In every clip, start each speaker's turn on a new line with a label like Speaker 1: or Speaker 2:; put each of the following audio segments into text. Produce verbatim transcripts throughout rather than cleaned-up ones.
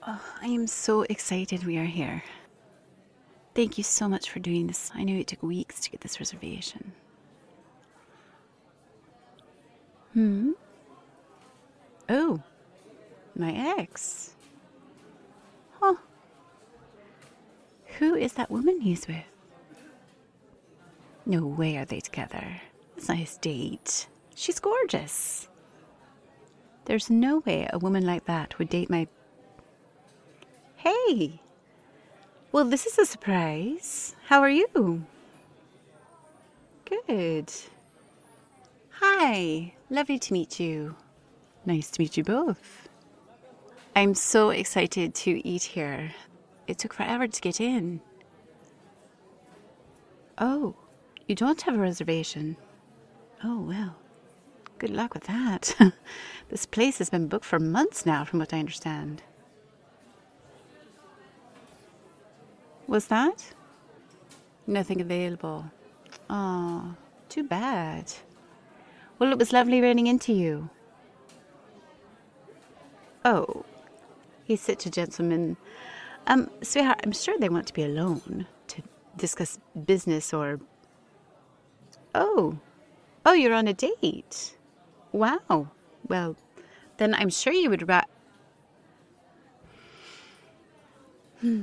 Speaker 1: Oh, I am so excited we are here. Thank you so much for doing this. I know it took weeks to get this reservation. Hmm? Oh, my ex. Huh. Who is that woman he's with? No way are they together. It's not his date. She's gorgeous. There's no way a woman like that would date my... Hey! Well, this is a surprise. How are you? Good. Hi. Lovely to meet you. Nice to meet you both. I'm so excited to eat here. It took forever to get in. Oh, you don't have a reservation. Oh, well. Good luck with that. This place has been booked for months now, from what I understand. Was that? Nothing available. Oh, too bad. Well, it was lovely running into you. Oh, he's such a gentleman. Um, sweetheart, I'm sure they want to be alone to discuss business or... Oh, oh, you're on a date. Wow. Well, then I'm sure you would ra... Hmm.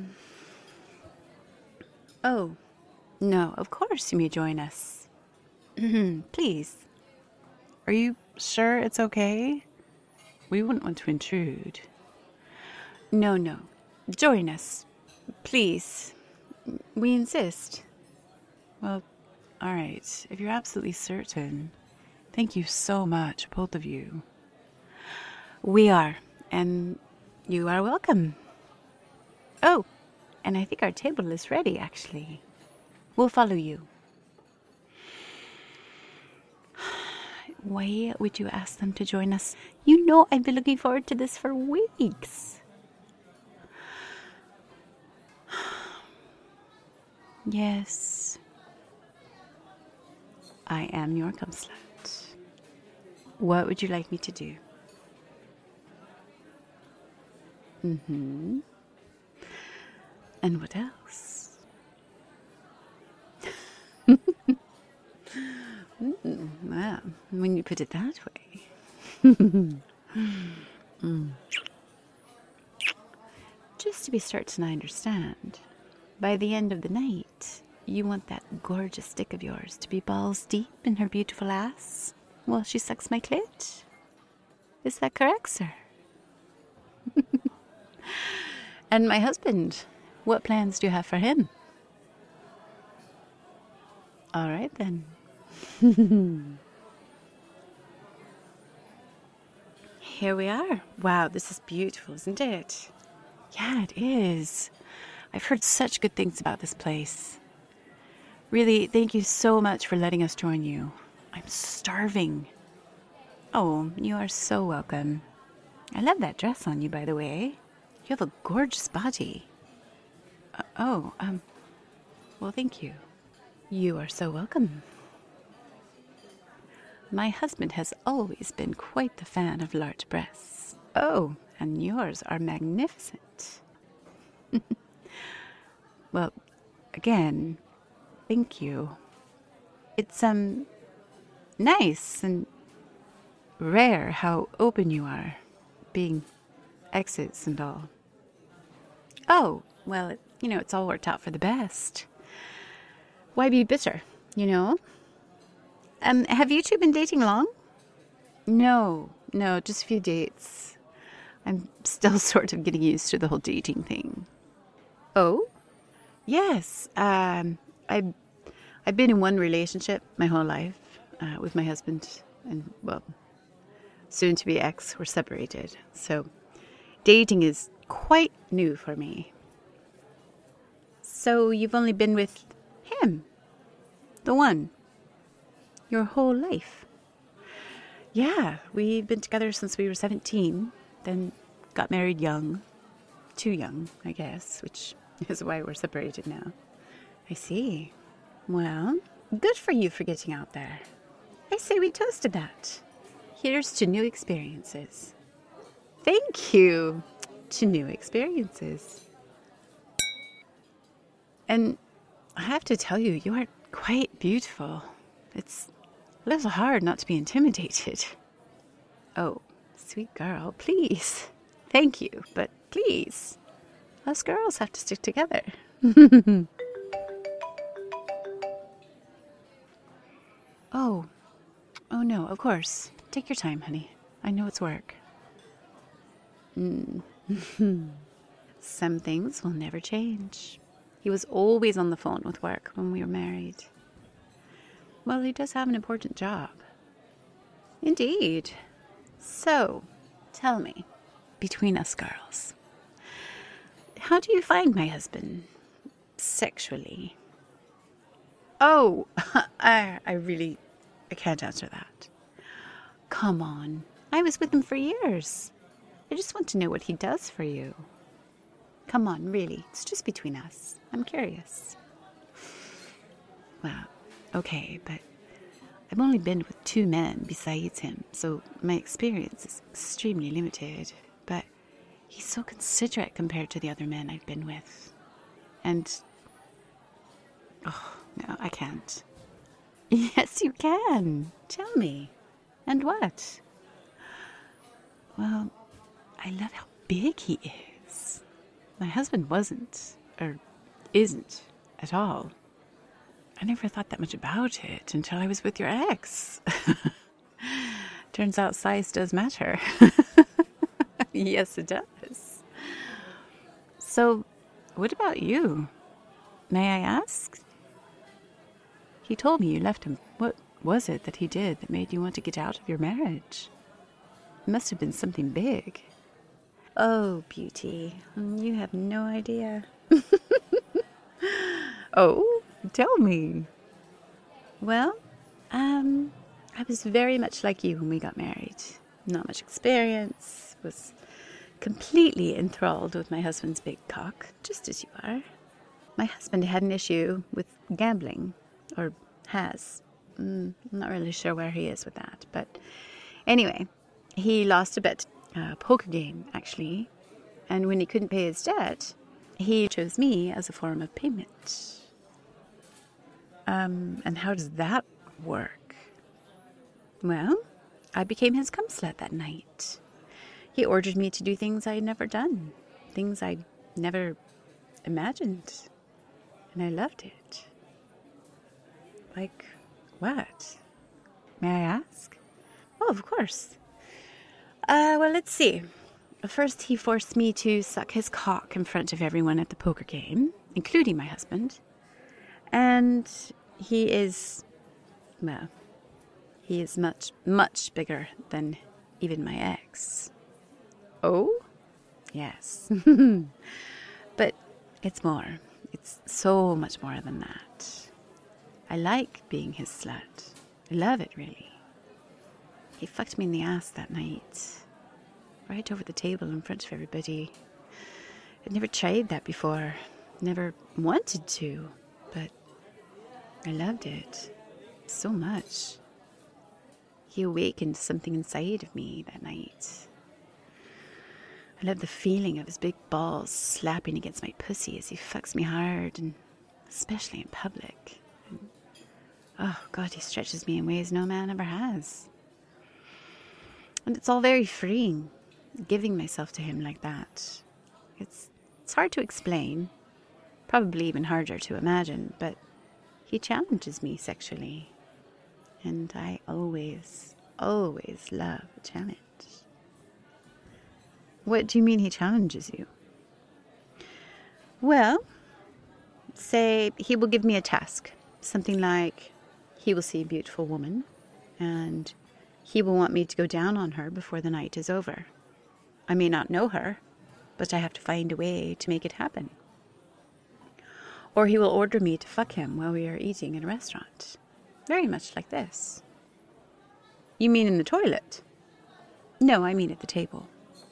Speaker 1: Oh, no, of course you may join us. Please.
Speaker 2: Are you sure it's okay? We wouldn't want to intrude.
Speaker 1: No, no. Join us. Please. We insist.
Speaker 2: Well, all right. If you're absolutely certain. Thank you so much, both of you.
Speaker 1: We are. And you are welcome. Oh, and I think our table is ready, actually. We'll follow you. Why would you ask them to join us? You know I've been looking forward to this for weeks. Yes. I am your cum slut. What would you like me to do? Mm-hmm. And what else? Mm, well, when you put it that way. mm. Just to be certain I understand, by the end of the night, you want that gorgeous dick of yours to be balls deep in her beautiful ass while she sucks my clit? Is that correct, sir? And my husband, what plans do you have for him? All right, then. Here we are. Wow, this is beautiful, isn't it? Yeah, it is. I've heard such good things about this place. Really, thank you so much for letting us join you. I'm starving. Oh, you are so welcome. I love that dress on you, by the way. You have a gorgeous body. Uh, oh, um, well, thank you. You are so welcome. My husband has always been quite the fan of large breasts. Oh, and yours are magnificent. Well, again, thank you. It's, um, nice and rare how open you are, being exes and all. Oh, well, it, you know, it's all worked out for the best. Why be bitter, you know? Um, have you two been dating long? No, no, just a few dates. I'm still sort of getting used to the whole dating thing. Oh? Yes, um, I, I've been in one relationship my whole life uh, with my husband, and, well, soon to be ex. We're separated, so dating is quite new for me. So you've only been with him, the one, your whole life? Yeah, we've been together since we were seventeen, then got married young. Too young, I guess, which is why we're separated now. I see. Well, good for you for getting out there. I say we toast to that. Here's to new experiences. Thank you. to new experiences. And I have to tell you, you are quite beautiful. It's a little hard not to be intimidated. Oh, sweet girl, please. Thank you, but please. Us girls have to stick together. Oh. Oh, no, of course. Take your time, honey. I know it's work. Mm. Some things will never change. He was always on the phone with work when we were married. Well, he does have an important job. Indeed. So, tell me, between us girls, how do you find my husband sexually? Oh, I, I really, I can't answer that. Come on, I was with him for years. I just want to know what he does for you. Come on, really, it's just between us. I'm curious. Well, okay, but I've only been with two men besides him, so my experience is extremely limited. But he's so considerate compared to the other men I've been with. And, oh, no, I can't. Yes, you can. Tell me. And what? Well, I love how big he is. My husband wasn't, or isn't, at all. I never thought that much about it until I was with your ex. Turns out size does matter. Yes, it does. So, what about you? May I ask? He told me you left him. What was it that he did that made you want to get out of your marriage? It must have been something big. Oh, beauty, you have no idea. Oh, tell me. Well, um, I was very much like you when we got married. Not much experience, was completely enthralled with my husband's big cock, just as you are. My husband had an issue with gambling, or has. Mm, I'm not really sure where he is with that, but anyway, he lost a bet, a poker game, actually, and when he couldn't pay his debt, he chose me as a form of payment. Um, and how does that work? Well, I became his cum slut that night. He ordered me to do things I had never done, things I'd never imagined, and I loved it. Like what? May I ask? Oh, of course. Uh, well, let's see. First, he forced me to suck his cock in front of everyone at the poker game, including my husband. And he is, well, he is much, much bigger than even my ex. Oh? Yes. But it's more. It's so much more than that. I like being his slut. I love it, really. He fucked me in the ass that night. Right over the table in front of everybody. I'd never tried that before. Never wanted to. But I loved it. So much. He awakened something inside of me that night. I love the feeling of his big balls slapping against my pussy as he fucks me hard, and especially in public. And, oh, God, he stretches me in ways no man ever has. And it's all very freeing, giving myself to him like that. It's, it's hard to explain, probably even harder to imagine, but he challenges me sexually. And I always, always love a challenge. What do you mean he challenges you? Well, say he will give me a task. Something like he will see a beautiful woman and he will want me to go down on her before the night is over. I may not know her, but I have to find a way to make it happen. Or he will order me to fuck him while we are eating in a restaurant. Very much like this. You mean in the toilet? No, I mean at the table.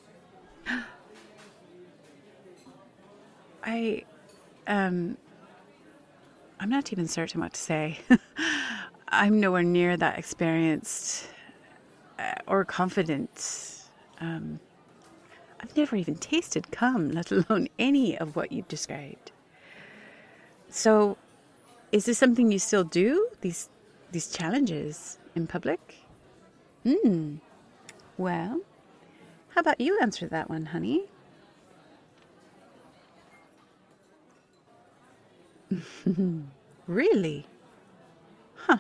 Speaker 1: I, um, I'm not even certain what to say. I'm nowhere near that experienced uh, or confident. Um, I've never even tasted cum, let alone any of what you've described. So, is this something you still do? These these challenges in public? Hmm. Well, how about you answer that one, honey? Really? Huh.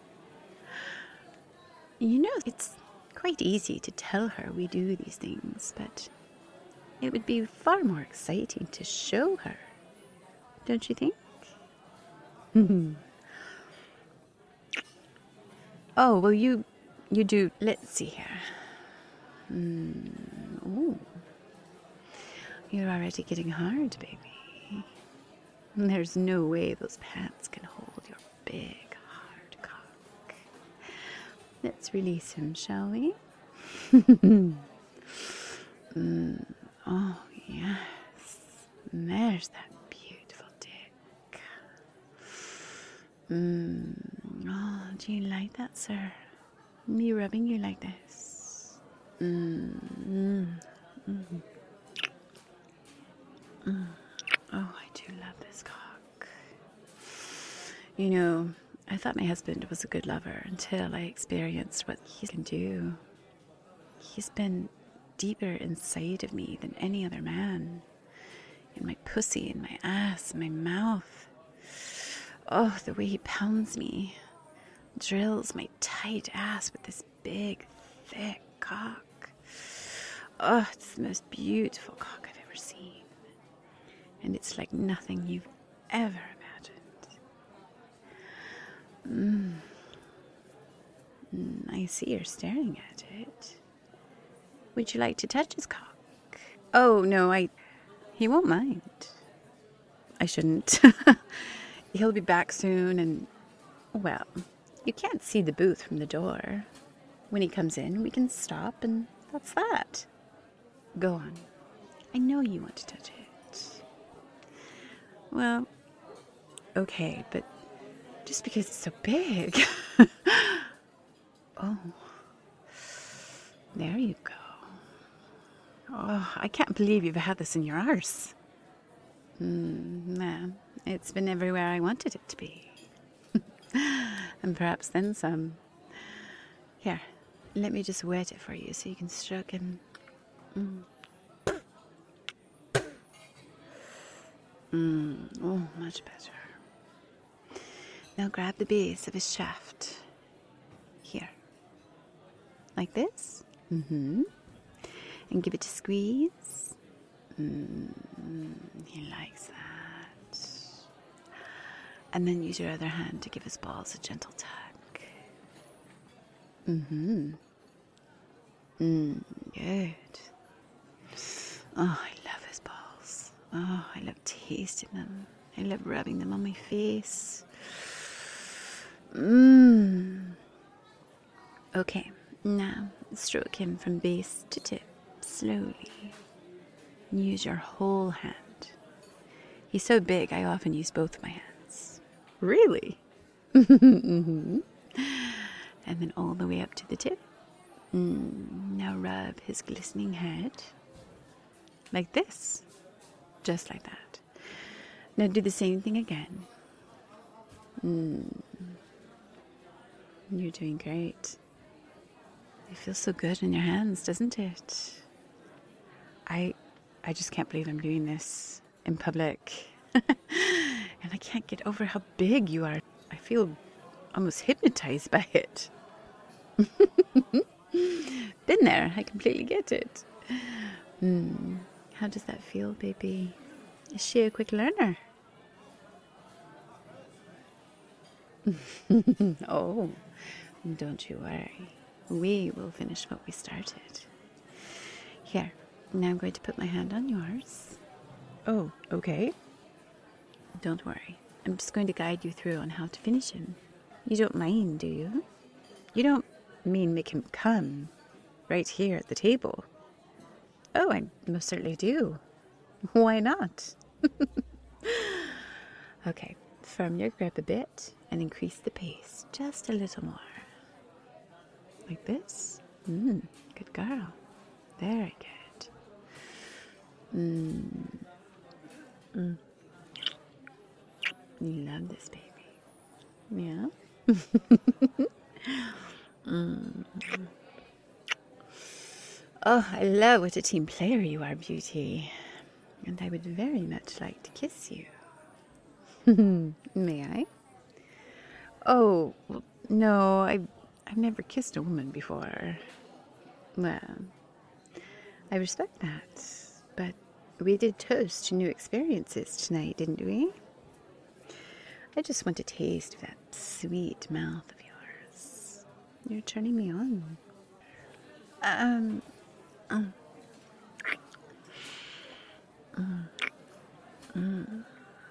Speaker 1: You know, it's quite easy to tell her we do these things, but it would be far more exciting to show her. Don't you think? Oh, well, you you do. Let's see here. Mm, ooh. You're already getting hard, baby. There's no way those pants can hold your big, hard cock. Let's release him, shall we? mm. Oh, yes. There's that beautiful dick. Mm. Oh, do you like that, sir? Me rubbing you like this? Mm. Mm. Mm. Mm. Oh, I do love this cock. You know, I thought my husband was a good lover until I experienced what he can do. He's been deeper inside of me than any other man. In my pussy, in my ass, in my mouth. Oh, the way he pounds me. Drills my tight ass with this big, thick cock. Oh, it's the most beautiful cock I've ever seen. And it's like nothing you've ever imagined. Mm. Mm, I see you're staring at it. Would you like to touch his cock? Oh, no, I... He won't mind. I shouldn't. He'll be back soon and... Well, you can't see the booth from the door. When he comes in, we can stop and that's that. Go on. I know you want to touch it. Well, okay, but just because it's so big. Oh, there you go. Oh, I can't believe you've had this in your arse. Mm, man, it's been everywhere I wanted it to be. And perhaps then some. Here, let me just wet it for you so you can stroke him. Mm. Mm, oh, much better. Now grab the base of his shaft. Here. Like this. Mm-hmm. And give it a squeeze. Mm, he likes that. And then use your other hand to give his balls a gentle tug. Mm-hmm. Mm, good. Oh, I love his balls. Oh, I love tasting them. I love rubbing them on my face. Mmm. Okay, now stroke him from base to tip, slowly. Use your whole hand. He's so big, I often use both my hands. Really? Mm-hmm. And then all the way up to the tip. Mm, now rub his glistening head. Like this. Just like that. Now do the same thing again. Mm. You're doing great. It feels so good in your hands, doesn't it? I I just can't believe I'm doing this in public. And I can't get over how big you are. I feel almost hypnotized by it. Been there. I completely get it. Hmm. How does that feel, baby? Is she a quick learner? Oh, don't you worry. We will finish what we started. Here, now I'm going to put my hand on yours. Oh, okay. Don't worry. I'm just going to guide you through on how to finish him. You don't mind, do you? You don't mean make him come right here at the table? Oh, I most certainly do. Why not? Okay, firm your grip a bit and increase the pace just a little more. Like this? Mm, good girl. Very good. Mm. Mm. You love this baby. Yeah? mm. Oh, I love what a team player you are, Beauty. And I would very much like to kiss you. May I? Oh, well, no, I've, I've never kissed a woman before. Well, I respect that, but we did toast to new experiences tonight, didn't we? I just want a taste of that sweet mouth of yours. You're turning me on. Um, um. Mm. Mm.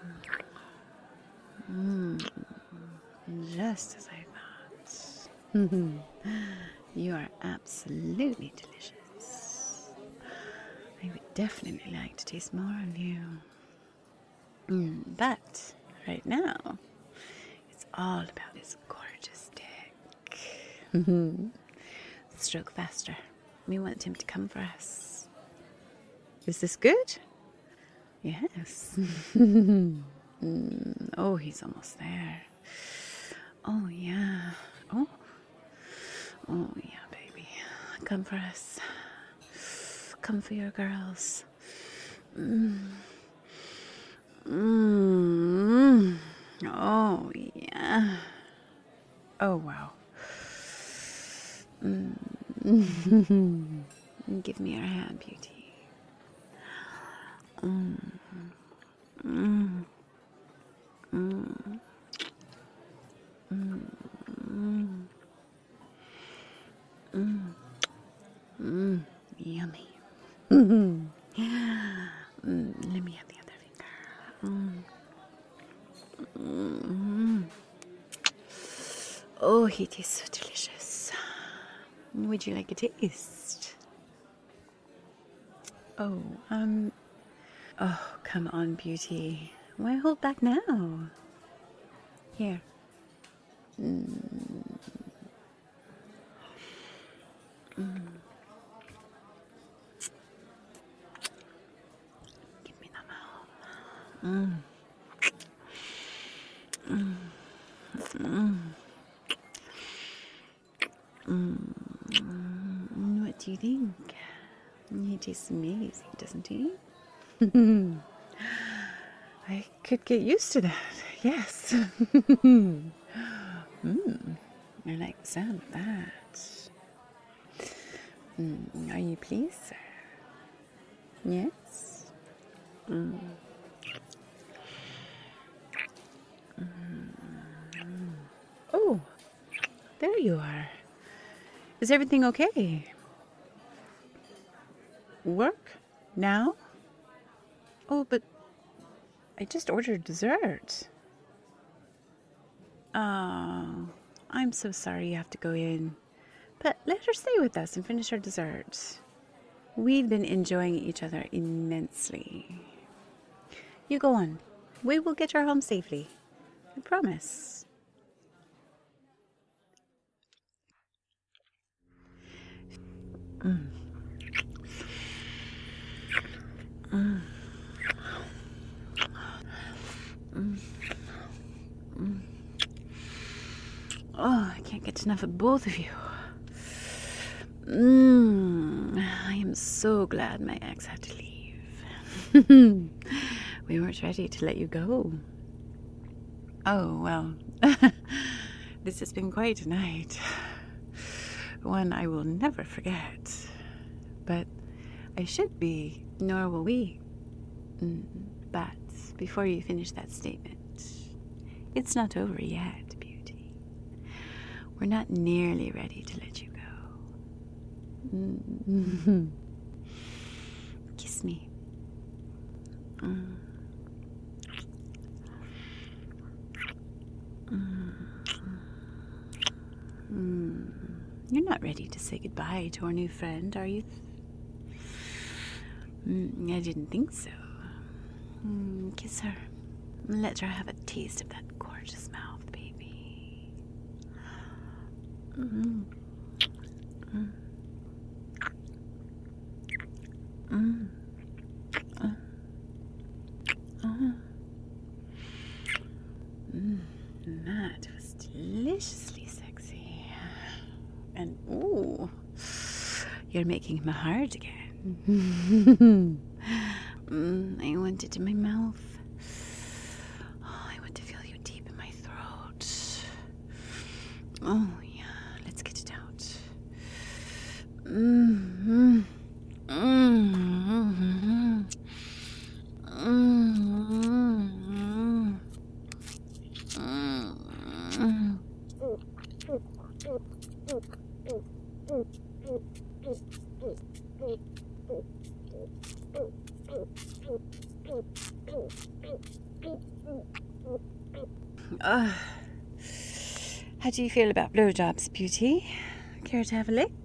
Speaker 1: Mm. Just as I thought. You are absolutely delicious. I would definitely like to taste more of you. Mm, but right now, it's all about this gorgeous dick. Stroke faster. We want him to come for us. Is this good? Yes. mm, oh, he's almost there. Oh, yeah. Oh. Oh, yeah, baby. Come for us. Come for your girls. Mm. Mm. Oh, yeah. Oh, wow. Mm. Give me your hand, Beauty. Mm. Mm. Mm. Mm. Mm. Mm. Yummy. mm. Let me have the other finger. Mm. Mm. Oh, it is so delicious. Would you like a taste? Oh, um... Oh, come on, Beauty. Why hold back now? Here. Mm. Mm. Give me the mouth. Mm. Mm. Mm. Mm. What do you think? He tastes amazing, doesn't he? I could get used to that, yes. mm. I like the sound of that. Mm. Are you pleased, sir? Yes? Mm. Mm. Oh, there you are. Is everything okay? Work? Now? Oh, but I just ordered dessert. Oh, I'm so sorry you have to go in. But let her stay with us and finish her dessert. We've been enjoying each other immensely. You go on. We will get her home safely. I promise. Mm. Mm. Mm. Mm. Oh, I can't get enough of both of you. Mm. I am so glad my ex had to leave. We weren't ready to let you go. Oh, well, this has been quite a night. One I will never forget. But I should be, nor will we. Mm. But before you finish that statement, it's not over yet, Beauty. We're not nearly ready to let you go. Mm. Kiss me. Mm. Mm. Mm. You're not ready to say goodbye to our new friend, are you? Mm, I didn't think so. Mm, kiss her. Let her have a taste of that gorgeous mouth, baby. Mm. Mm. Mm. And, ooh, you're making him hard again. mm, I want it in my mouth. Oh, I want to feel you deep in my throat. Oh, yeah, let's get it out. Mm-hmm. Mm-hmm. Mm-hmm. Mm-hmm. Uh, how do you feel about blowjobs, Beauty? Care to have a lick?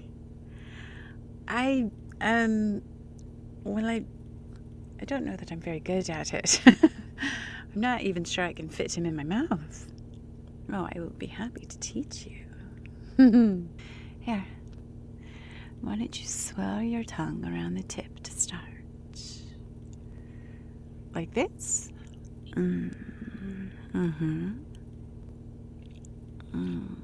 Speaker 1: I, um, well, I, I don't know that I'm very good at it. I'm not even sure I can fit him in my mouth. Oh, I will be happy to teach you. Here, why don't you swirl your tongue around the tip to start? Like this? Mm. Mm-hmm. Mm.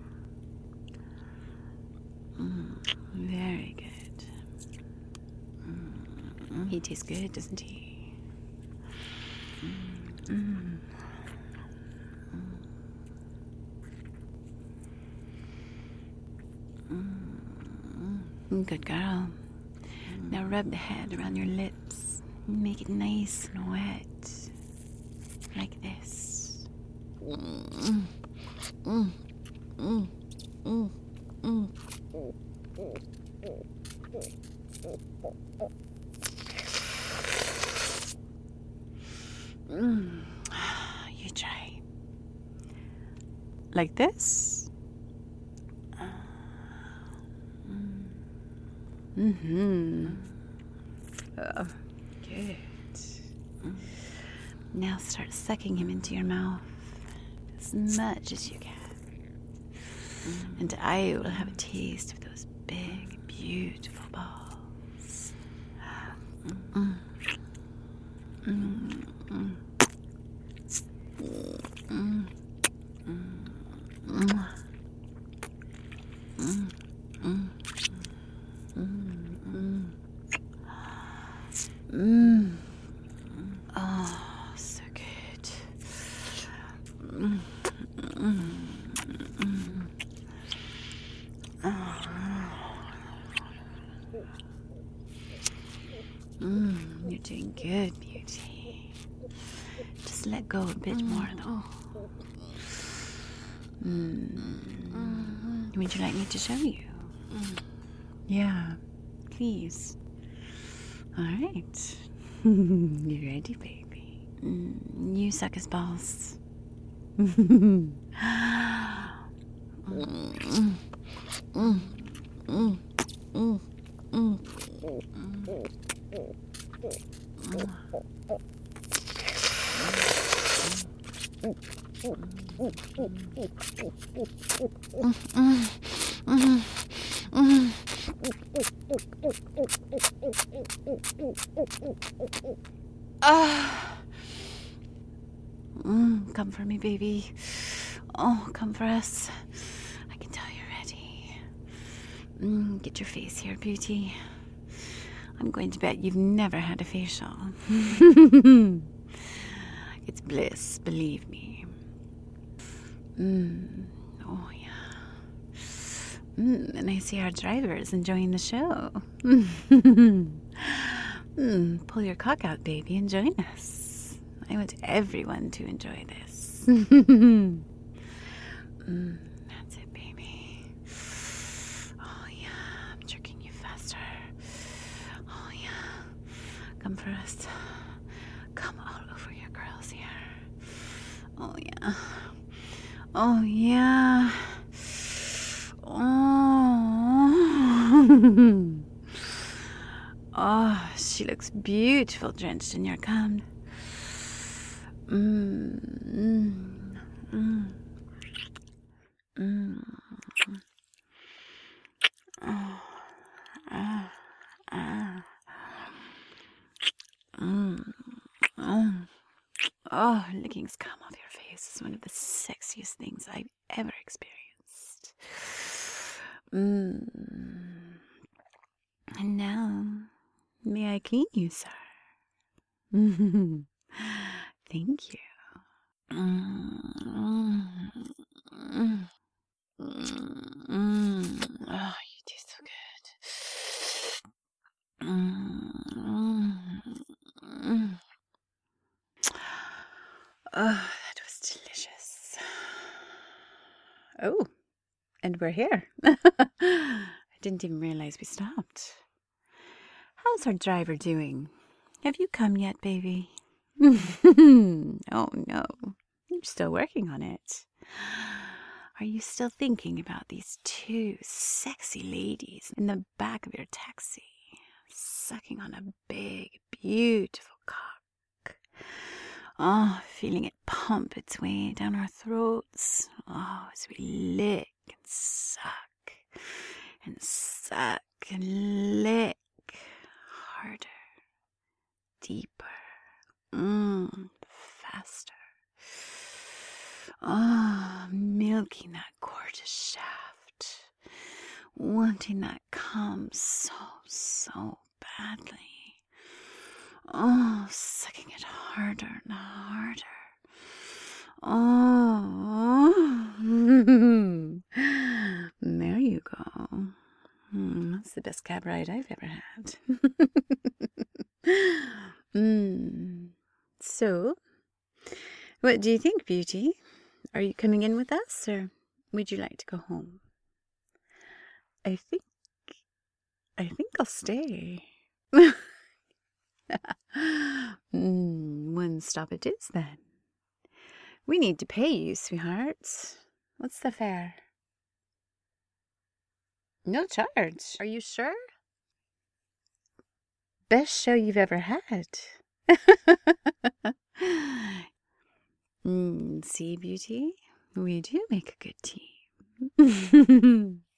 Speaker 1: Mm. Very good. Mm. He tastes good, doesn't he? Mm. Mm. Good girl. Now rub the head around your lips. Make it nice and wet. Like this. Mm. Mm. Mm. Mm. Mm. Mm. You try. Like this? Mm-hmm. Oh, good. Now start sucking him into your mouth as much as you can. And I will have a taste of those big, beautiful balls. Mm. Mm. Mm. Mm. Mm. Mm. Mm. Mm. Mm. Oh, so good. Mm. Mm. Mm. Oh. Mm. You're doing good, Beauty. Just let go a bit more, though. Mm. Would you like me to show you? Yeah, please. All right. You ready, baby? Mm, you suck his balls. mm, mm, mm, mm, mm, mm. Ah. Mm, come for me, baby. Oh, come for us. I can tell you're ready. Mm, get your face here, Beauty. I'm going to bet you've never had a facial. It's bliss, believe me. Mm. Oh, yeah. Mm, and I see our driver is enjoying the show. Mm, pull your cock out, baby, and join us. I want everyone to enjoy this. mm, that's it, baby. Oh, yeah. I'm jerking you faster. Oh, yeah. Come for us. Come all over your girls here. Oh, yeah. Oh, yeah. Oh. Oh, she looks beautiful drenched in your cum. Mm, mm, mm, mm. Oh, ah, ah. Mm, mm. Oh, licking scum off your face is one of the sexiest things I've ever experienced. Mm. And now, may I clean you, sir? Thank you. Mm. Mm. Mm. Oh, you taste so good. Mm. Mm. Oh, that was delicious. Oh, and we're here. I didn't even realize we stopped. How's our driver doing? Have you come yet, baby? Oh, no. You're still working on it. Are you still thinking about these two sexy ladies in the back of your taxi, sucking on a big, beautiful cock? Oh, feeling it pump its way down our throats. Oh, as we lick and suck and suck and lick harder, deeper, mmm, faster. Oh, milking that gorgeous shaft, wanting that cum so, so badly. Oh, sucking it harder and harder. Oh, there you go. Mm, that's the best cab ride I've ever had. mm. So, what do you think, Beauty? Are you coming in with us, or would you like to go home? I think, I think I'll stay. mm, one stop it is, then. We need to pay you, sweetheart. What's the fare? No charge. Are you sure? Best show you've ever had. mm, see, Beauty? We do make a good team.